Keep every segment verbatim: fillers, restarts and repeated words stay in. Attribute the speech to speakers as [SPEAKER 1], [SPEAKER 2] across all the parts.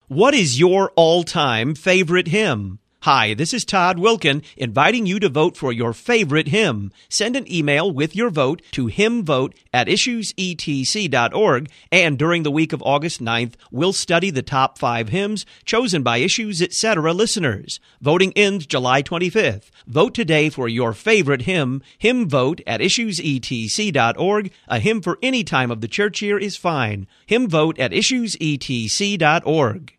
[SPEAKER 1] What is your all-time favorite hymn? Hi, this is Todd Wilkin, inviting you to vote for your favorite hymn. Send an email with your vote to hymnvote at issues e t c dot org, and during the week of August ninth, we'll study the top five hymns chosen by Issues Etc. listeners. Voting ends July twenty-fifth. Vote today for your favorite hymn. Hymnvote at issues e t c dot org. A hymn for any time of the church year is fine. Hymnvote at issues e t c dot org.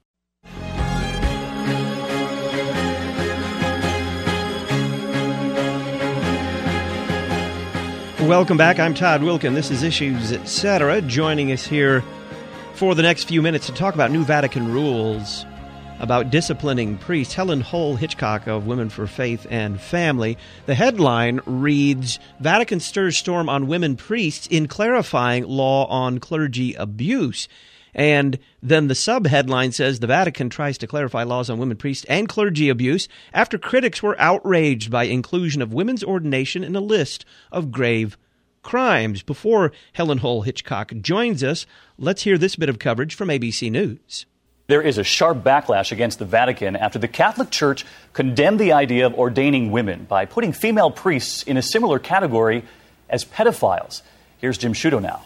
[SPEAKER 1] Welcome back. I'm Todd Wilkin. This is Issues Etc. Joining us here for the next few minutes to talk about new Vatican rules about disciplining priests. Helen Hull Hitchcock of Women for Faith and Family. The headline reads, Vatican stirs storm on women priests in clarifying law on clergy abuse. And then the sub-headline says the Vatican tries to clarify laws on women priests and clergy abuse after critics were outraged by inclusion of women's ordination in a list of grave crimes. Before Helen Hull Hitchcock joins us, let's hear this bit of coverage from A B C News.
[SPEAKER 2] There is a sharp backlash against the Vatican after the Catholic Church condemned the idea of ordaining women by putting female priests in a similar category as pedophiles. Here's Jim Sciutto now.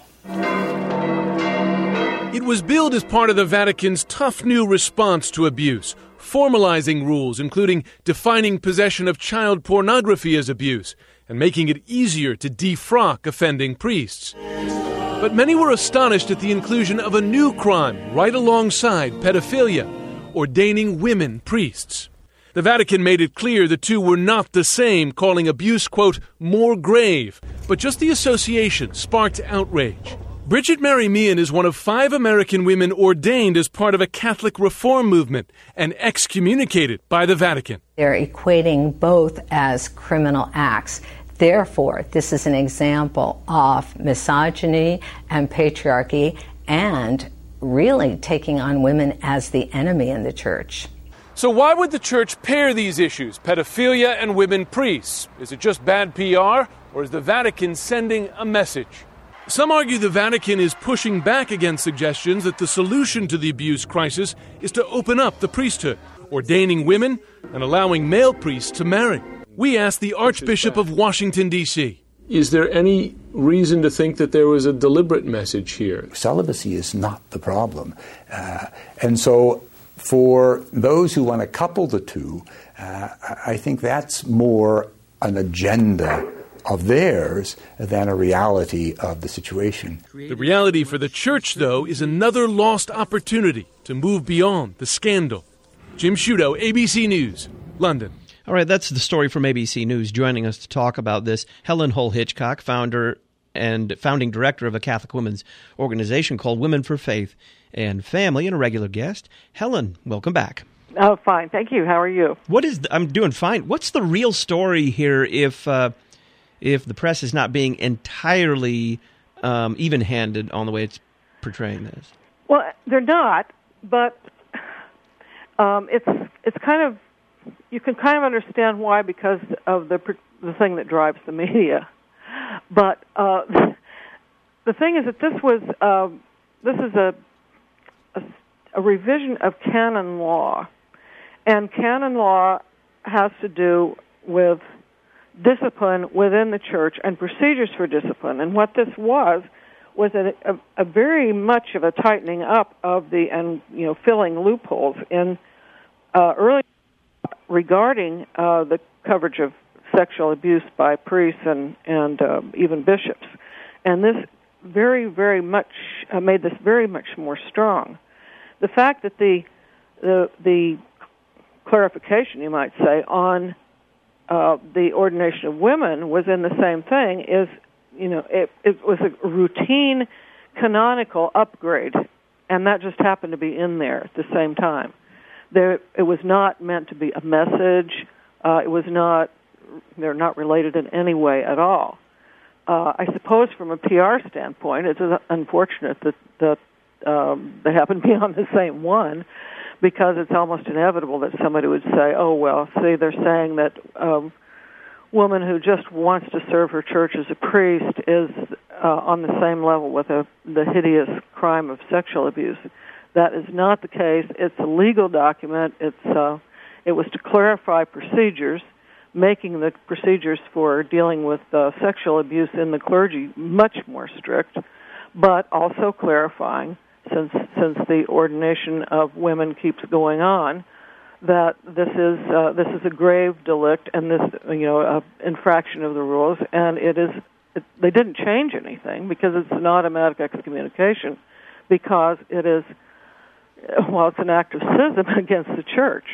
[SPEAKER 3] It was billed as part of the Vatican's tough new response to abuse, formalizing rules including defining possession of child pornography as abuse and making it easier to defrock offending priests. But many were astonished at the inclusion of a new crime right alongside pedophilia, ordaining women priests. The Vatican made it clear the two were not the same, calling abuse, quote, more grave, but just the association sparked outrage. Bridget Mary Meehan is one of five American women ordained as part of a Catholic reform movement and excommunicated by the Vatican.
[SPEAKER 4] They're equating both as criminal acts. Therefore, this is an example of misogyny and patriarchy and really taking on women as the enemy in the church.
[SPEAKER 3] So why would the church pair these issues, pedophilia and women priests? Is it just bad P R, or is the Vatican sending a message? Some argue the Vatican is pushing back against suggestions that the solution to the abuse crisis is to open up the priesthood, ordaining women and allowing male priests to marry. We asked the Archbishop of Washington, D C
[SPEAKER 5] Is there any reason to think that there was a deliberate message here?
[SPEAKER 6] Celibacy is not the problem. Uh, and so for those who want to couple the two, uh, I think that's more an agenda of theirs than a reality of the situation.
[SPEAKER 3] The reality for the church, though, is another lost opportunity to move beyond the scandal. Jim Sciutto, A B C News, London.
[SPEAKER 1] All right, that's the story from A B C News. Joining us to talk about this, Helen Hull Hitchcock, founder and founding director of a Catholic women's organization called Women for Faith and Family, and a regular guest. Helen, welcome back.
[SPEAKER 7] Oh, fine. Thank you. How are you?
[SPEAKER 1] What is the, I'm doing fine. What's the real story here if uh, if the press is not being entirely um, even-handed on the way it's portraying this?
[SPEAKER 7] Well, they're not, but um, it's it's kind of, you can kind of understand why, because of the the thing that drives the media. But uh, the thing is that this was uh, this is a, a a revision of canon law, and canon law has to do with discipline within the church and procedures for discipline. And what this was was a, a, a very much of a tightening up of the, and you know, filling loopholes in uh, early regarding uh, the coverage of sexual abuse by priests and and uh, even bishops. And this very, very much uh, made this very much more strong. The fact that the the the clarification, you might say, on uh, the ordination of women was in the same thing is, you know, it, it was a routine canonical upgrade, and that just happened to be in there at the same time. There, it was not meant to be a message. Uh, it was not. They're not related in any way at all. Uh, I suppose from a P R standpoint, it's unfortunate that that um, they happen to be on the same one, because it's almost inevitable that somebody would say, oh, well, see, they're saying that a woman who just wants to serve her church as a priest is uh, on the same level with a, the hideous crime of sexual abuse. That is not the case. It's a legal document. It's uh, it was to clarify procedures, making the procedures for dealing with uh, sexual abuse in the clergy much more strict, but also clarifying, since since the ordination of women keeps going on, that this is uh, this is a grave delict and this you know uh, infraction of the rules, and it is it, they didn't change anything because it's an automatic excommunication, because it is well it's an act of schism against the church,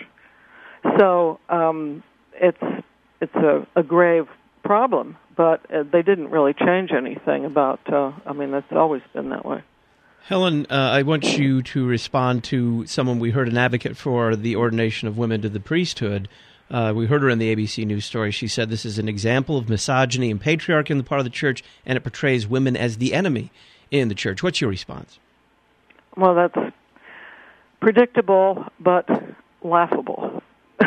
[SPEAKER 7] so um, it's it's a, a grave problem, but uh, they didn't really change anything about. Uh, I mean, that's always been that way.
[SPEAKER 1] Helen, uh, I want you to respond to someone we heard, an advocate for the ordination of women to the priesthood. Uh, we heard her in the A B C News story. She said this is an example of misogyny and patriarchy on the part of the church, and it portrays women as the enemy in the church. What's your response?
[SPEAKER 7] Well, that's predictable but laughable.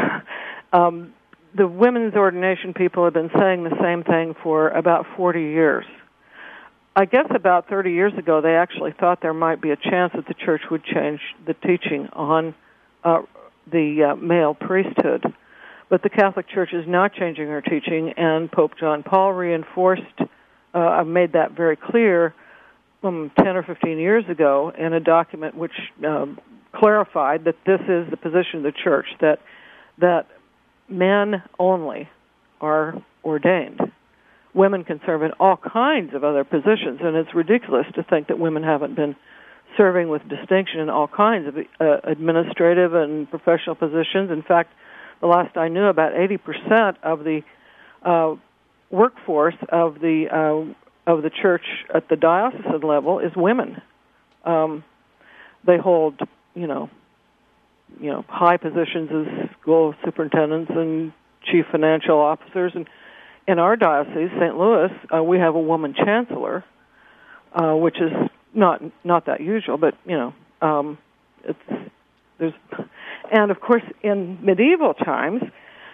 [SPEAKER 7] um, the women's ordination people have been saying the same thing for about forty years. I guess about thirty years ago, they actually thought there might be a chance that the church would change the teaching on uh, the uh, male priesthood. But the Catholic Church is not changing her teaching, and Pope John Paul reinforced, uh, I've made that very clear, um, ten or fifteen years ago in a document which um, clarified that this is the position of the church, that that men only are ordained. Women can serve in all kinds of other positions, and it's ridiculous to think that women haven't been serving with distinction in all kinds of uh, administrative and professional positions. In fact, the last I knew, about eighty percent of the uh, workforce of the uh, of the church at the diocesan level is women. Um, they hold, you know, you know, high positions as school superintendents and chief financial officers. And in our diocese, Saint Louis, uh, we have a woman chancellor, uh, which is not not that usual, but you know, um, it's there's, and of course, in medieval times,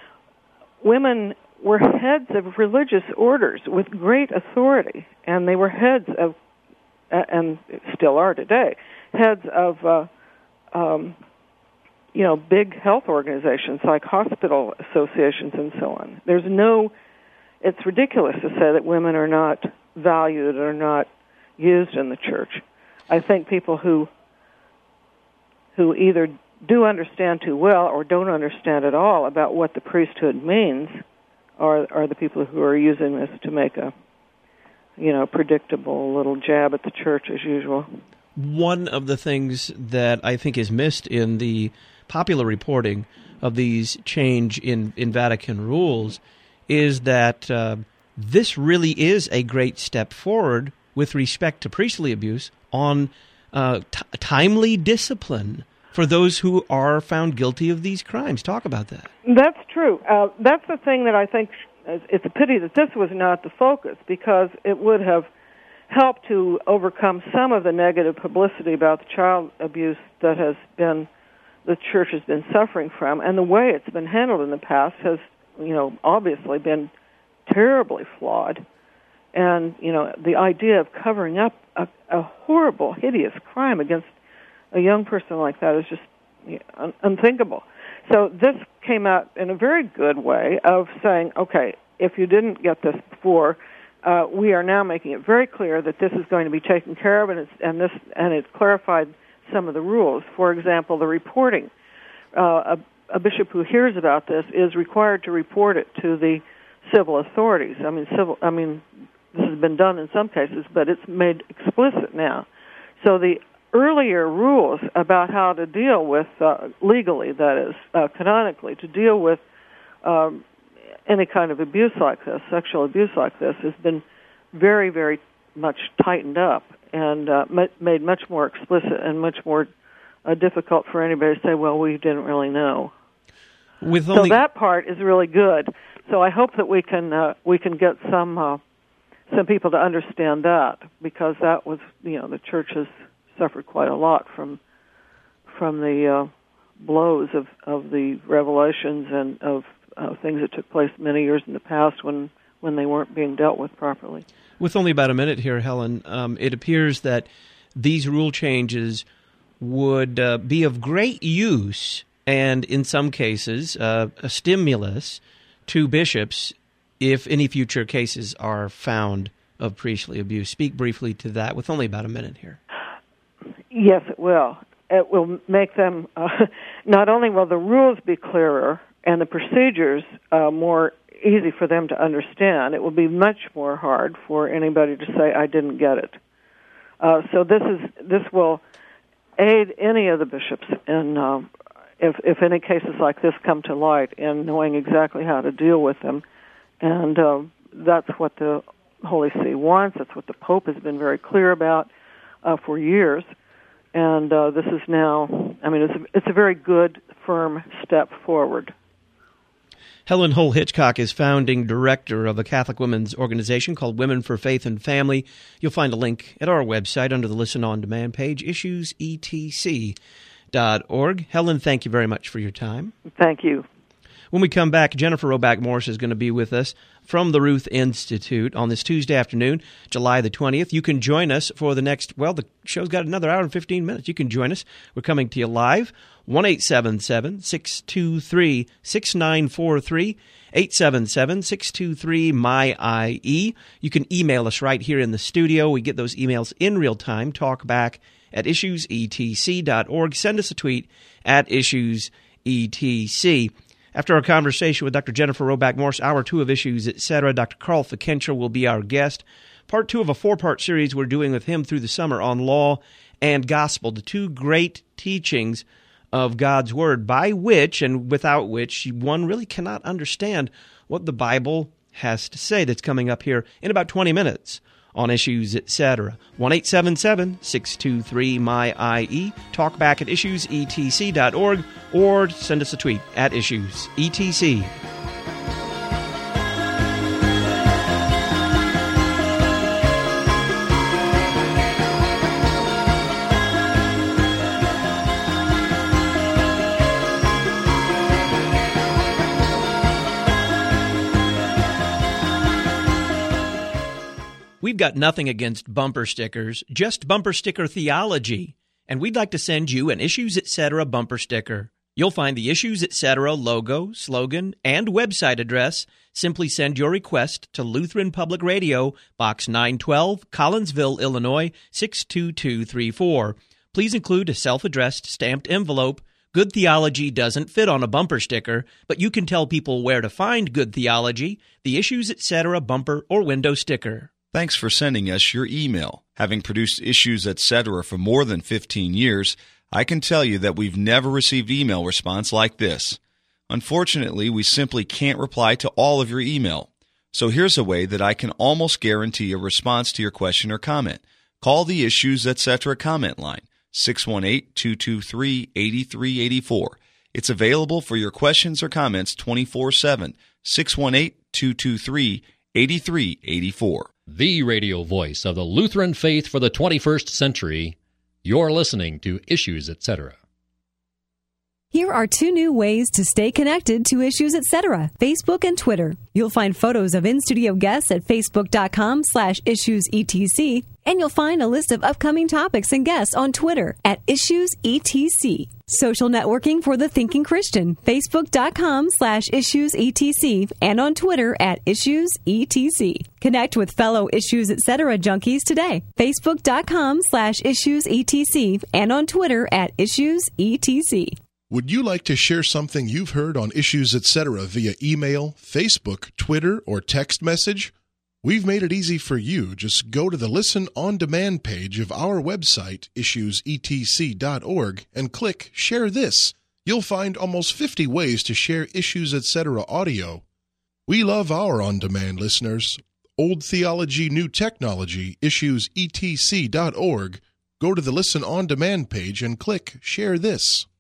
[SPEAKER 7] women were heads of religious orders with great authority, and they were heads of, and still are today, heads of, uh, um, you know, big health organizations like hospital associations and so on. There's no It's ridiculous to say that women are not valued or not used in the church. I think people who who either do understand too well or don't understand at all about what the priesthood means are are the people who are using this to make a, you know, predictable little jab at the church as usual.
[SPEAKER 1] One of the things that I think is missed in the popular reporting of these change in, in Vatican rules is that uh, this really is a great step forward with respect to priestly abuse on uh, t- timely discipline for those who are found guilty of these crimes. Talk about that.
[SPEAKER 7] That's true. Uh, that's the thing that I think it's a pity that this was not the focus, because it would have helped to overcome some of the negative publicity about the child abuse that has been the church has been suffering from, and the way it's been handled in the past has, you know, obviously been terribly flawed. And, you know, the idea of covering up a, a horrible, hideous crime against a young person like that is just you know, un- unthinkable. So this came out in a very good way of saying, okay, if you didn't get this before, uh, we are now making it very clear that this is going to be taken care of, and it's, and this and it's clarified some of the rules. For example, the reporting. Uh, a, a bishop who hears about this is required to report it to the civil authorities. I mean, civil. I mean, this has been done in some cases, but it's made explicit now. So the earlier rules about how to deal with, uh, legally, that is, uh, canonically, to deal with um, any kind of abuse like this, sexual abuse like this, has been very, very much tightened up and uh, made much more explicit and much more uh, difficult for anybody to say, well, we didn't really know.
[SPEAKER 1] With only...
[SPEAKER 7] So that part is really good. So I hope that we can uh, we can get some uh, some people to understand that, because that was, you know, the church has suffered quite a lot from from the uh, blows of, of the revelations and of uh, things that took place many years in the past when, when they weren't being dealt with properly.
[SPEAKER 1] With only about a minute here, Helen, um, it appears that these rule changes would uh, be of great use and, in some cases, uh, a stimulus to bishops if any future cases are found of priestly abuse. Speak briefly to that with only about a minute here.
[SPEAKER 7] Yes, it will. It will make them, uh, not only will the rules be clearer and the procedures uh, more easy for them to understand, it will be much more hard for anybody to say, I didn't get it. Uh, so this is this will aid any of the bishops in, uh, if, if any cases like this come to light, in knowing exactly how to deal with them. And uh, that's what the Holy See wants. That's what the Pope has been very clear about uh, for years. And uh, this is now, I mean, it's a, it's a very good, firm step forward.
[SPEAKER 1] Helen Hull Hitchcock is founding director of a Catholic women's organization called Women for Faith and Family. You'll find a link at our website under the Listen On Demand page, issues e t c dot org. Helen, thank you very much for your time.
[SPEAKER 7] Thank you.
[SPEAKER 1] When we come back, Jennifer Roback Morse is going to be with us from the Ruth Institute on this Tuesday afternoon, July the twentieth. You can join us for the next, well, the show's got another hour and fifteen minutes. You can join us. We're coming to you live, one eight seven seven, six two three, six nine four three, eight seven seven, six two three, M Y I E. You can email us right here in the studio. We get those emails in real time. Talk back at issues e t c dot org. Send us a tweet at issues e t c. After our conversation with Doctor Jennifer Roback Morse, Hour two of Issues, et cetera, Doctor Carl Fikentra will be our guest. Part two of a four-part series we're doing with him through the summer on law and gospel, the two great teachings of God's Word, by which and without which one really cannot understand what the Bible has to say. That's coming up here in about twenty minutes on Issues, et cetera. one eight seven seven, six two three, M Y I E. Talk back at issues e t c dot org or send us a tweet at issues e t c. We've got nothing against bumper stickers, just bumper sticker theology, and we'd like to send you an Issues, et cetera bumper sticker. You'll find the Issues, et cetera logo, slogan, and website address. Simply send your request to Lutheran Public Radio, Box nine twelve, Collinsville, Illinois, six two two three four. Please include a self-addressed stamped envelope. Good theology doesn't fit on a bumper sticker, but you can tell people where to find good theology, the Issues, et cetera bumper or window sticker.
[SPEAKER 8] Thanks for sending us your email. Having produced Issues, et cetera for more than fifteen years, I can tell you that we've never received email response like this. Unfortunately, we simply can't reply to all of your email. So here's a way that I can almost guarantee a response to your question or comment. Call the Issues, et cetera comment line, six one eight, two two three, eight three eight four. It's available for your questions or comments twenty-four seven, six one eight, two two three, eight three eight four.
[SPEAKER 9] The radio voice of the Lutheran faith for the twenty-first century. You're listening to Issues, et cetera.
[SPEAKER 10] Here are two new ways to stay connected to Issues, et cetera. Facebook and Twitter. You'll find photos of in-studio guests at facebook.com slash issuesetc, and you'll find a list of upcoming topics and guests on Twitter at issuesetc. Social networking for the thinking Christian. Facebook.com slash issuesetc and on Twitter at issuesetc. Connect with fellow Issues, et cetera junkies today. Facebook.com slash issuesetc and on Twitter at issuesetc.
[SPEAKER 11] Would you like to share something you've heard on Issues, et cetera via email, Facebook, Twitter, or text message? We've made it easy for you. Just go to the Listen On Demand page of our website, issues e t c dot org, and click Share This. You'll find almost fifty ways to share Issues, et cetera audio. We love our on-demand listeners. Old theology, new technology, issues e t c dot org. Go to the Listen On Demand page and click Share This.